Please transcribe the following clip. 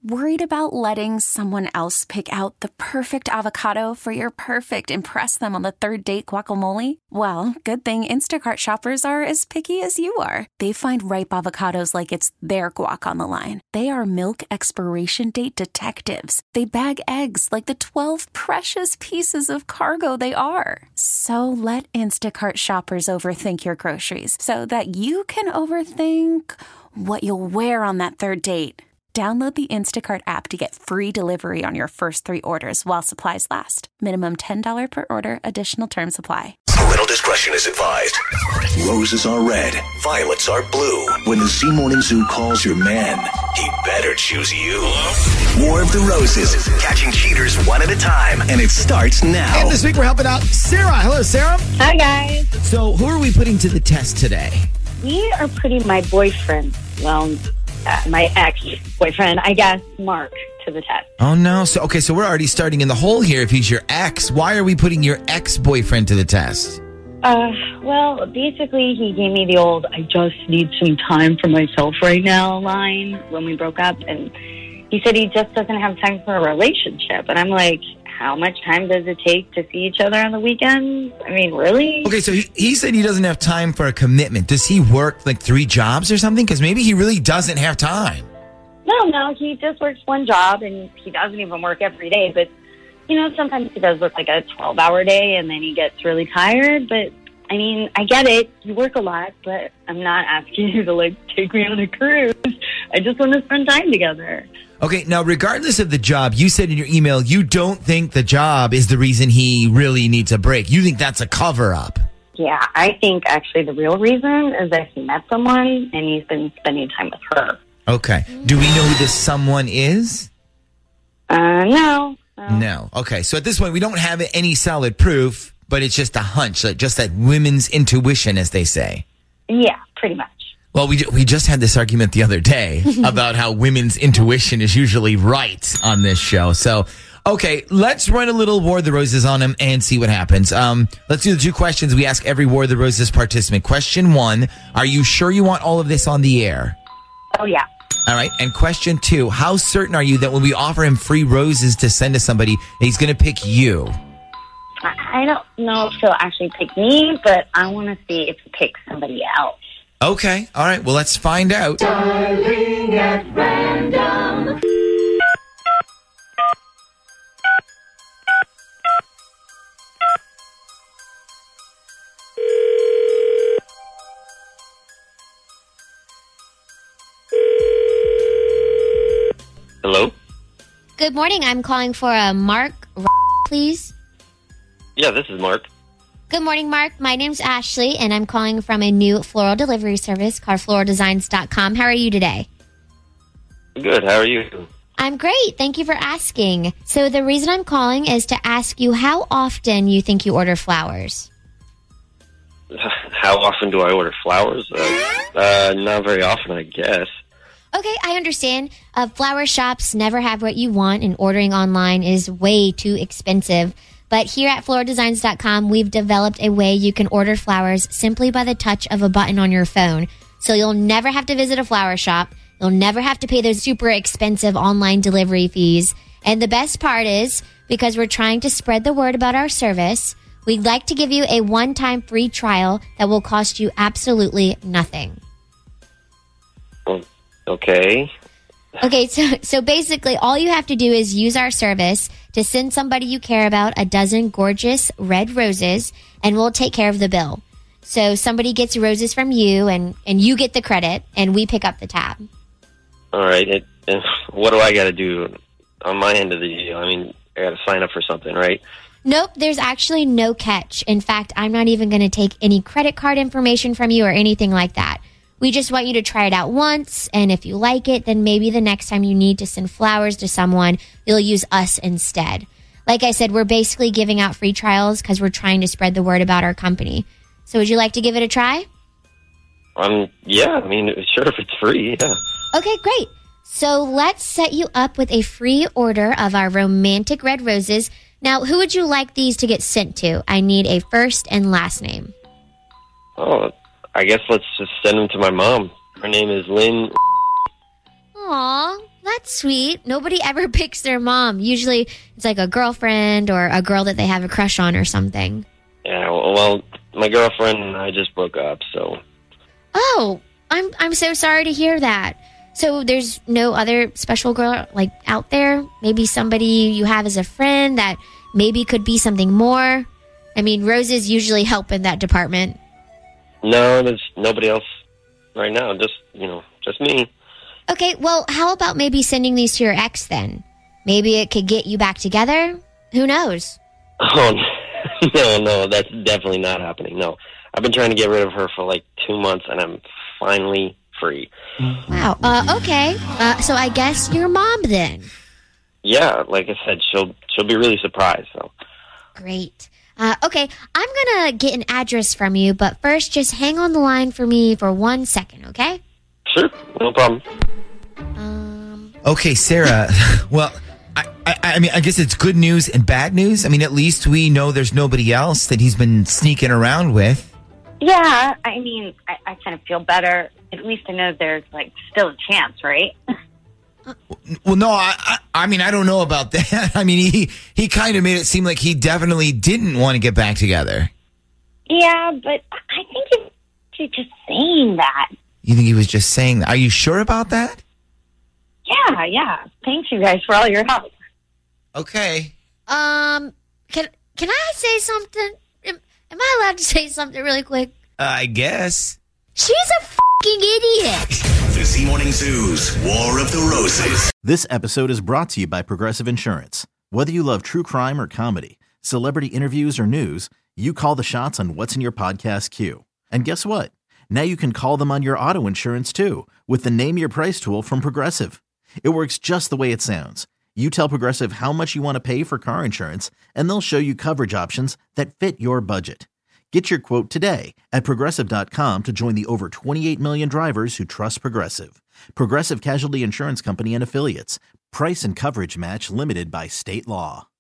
Worried about letting someone else pick out the perfect avocado for your perfect impress them on the third date guacamole? Well, good thing Instacart shoppers are as picky as you are. They find ripe avocados like it's their guac on the line. They are milk expiration date detectives. They bag eggs like the 12 precious pieces of cargo they are. So let Instacart shoppers overthink your groceries so that you can overthink what you'll wear on that third date. Download the Instacart app to get free delivery on your first 3 orders while supplies last. Minimum $10 per order. Additional terms apply. Parental discretion is advised. Roses are red, violets are blue. When the Z Morning Zoo calls your man, he better choose you. War of the Roses, catching cheaters one at a time, and it starts now. And this week we're helping out Sarah. Hello, Sarah. Hi, guys. So who are we putting to the test today? We are putting my boyfriend, my ex-boyfriend, I guess, Mark, to the test. Oh, no. So we're already starting in the hole here if he's your ex. Why are we putting your ex-boyfriend to the test? Well, basically, he gave me the old, I just need some time for myself right now line when we broke up. And he said he just doesn't have time for a relationship. And I'm like, how much time does it take to see each other on the weekends? I mean, really? Okay, so he said he doesn't have time for a commitment. Does he work like 3 jobs or something? Because maybe he really doesn't have time. No, he just works one job, and he doesn't even work every day. But, sometimes he does work like a 12-hour day, and then he gets really tired. But, I mean, I get it. You work a lot, but I'm not asking you to, take me on a cruise. I just want to spend time together. Okay, now, regardless of the job, you said in your email you don't think the job is the reason he really needs a break. You think that's a cover-up. Yeah, I think actually the real reason is that he met someone and he's been spending time with her. Okay. Do we know who this someone is? No. No. Okay, so at this point, we don't have any solid proof, but it's just a hunch, just that women's intuition, as they say. Yeah, pretty much. Well, we just had this argument the other day about how women's intuition is usually right on this show. So, okay, let's run a little War of the Roses on him and see what happens. Let's do the 2 questions we ask every War of the Roses participant. Question 1, are you sure you want all of this on the air? Oh, yeah. All right. And question 2, how certain are you that when we offer him free roses to send to somebody, he's going to pick you? I don't know if he'll actually pick me, but I want to see if he picks somebody else. Okay. All right. Well, let's find out. Darling at random. Hello? Good morning. I'm calling for a Mark, please. Yeah, this is Mark. Good morning, Mark. My name's Ashley, and I'm calling from a new floral delivery service called floraldesigns.com. How are you today? Good. How are you? I'm great. Thank you for asking. So the reason I'm calling is to ask you how often you think you order flowers. How often do I order flowers? Not very often, I guess. Okay, I understand. Flower shops never have what you want, and ordering online is way too expensive. But here at floraldesigns.com, we've developed a way you can order flowers simply by the touch of a button on your phone. So you'll never have to visit a flower shop. You'll never have to pay those super expensive online delivery fees. And the best part is, because we're trying to spread the word about our service, we'd like to give you a one-time free trial that will cost you absolutely nothing. Okay. Okay, so basically all you have to do is use our service to send somebody you care about a dozen gorgeous red roses, and we'll take care of the bill. So somebody gets roses from you, and you get the credit, and we pick up the tab. All right. And what do I got to do on my end of the deal? I mean, I got to sign up for something, right? Nope, there's actually no catch. In fact, I'm not even going to take any credit card information from you or anything like that. We just want you to try it out once, and if you like it, then maybe the next time you need to send flowers to someone, you'll use us instead. Like I said, we're basically giving out free trials because we're trying to spread the word about our company. So would you like to give it a try? Yeah, I mean, sure, if it's free, yeah. Okay, great. So let's set you up with a free order of our romantic red roses. Now, who would you like these to get sent to? I need a first and last name. Oh, I guess let's just send them to my mom. Her name is Lynn. Aw, That's sweet. Nobody ever picks their mom. Usually it's like a girlfriend or a girl that they have a crush on or something. Yeah, well, my girlfriend and I just broke up, so. Oh, I'm so sorry to hear that. So there's no other special girl like out there? Maybe somebody you have as a friend that maybe could be something more? I mean, roses usually help in that department. No, there's nobody else right now. Just me. Okay, well, how about maybe sending these to your ex then? Maybe it could get you back together? Who knows? Oh, no, that's definitely not happening. No, I've been trying to get rid of her for like 2 months, and I'm finally free. Wow. Okay. So I guess your mom then. Yeah, like I said, she'll be really surprised. So. Great. Okay, I'm gonna get an address from you, but first, just hang on the line for me for 1 second, okay? Sure, no problem. Okay, Sarah. Well, I mean, I guess it's good news and bad news. I mean, at least we know there's nobody else that he's been sneaking around with. Yeah, I mean, I kind of feel better. At least I know there's, like, still a chance, right? Well, no, I mean, I don't know about that. I mean, he kind of made it seem like he definitely didn't want to get back together. Yeah, but I think he's just saying that. You think he was just saying that? Are you sure about that? Yeah. Thanks, you guys, for all your help. Okay. Can I say something? Am I allowed to say something really quick? I guess. She's a fucking idiot. The Z Morning Zoo's War of the Roses. This episode is brought to you by Progressive Insurance. Whether you love true crime or comedy, celebrity interviews or news, you call the shots on what's in your podcast queue. And guess what? Now you can call them on your auto insurance too with the Name Your Price tool from Progressive. It works just the way it sounds. You tell Progressive how much you want to pay for car insurance, and they'll show you coverage options that fit your budget. Get your quote today at Progressive.com to join the over 28 million drivers who trust Progressive. Progressive Casualty Insurance Company and Affiliates. Price and coverage match limited by state law.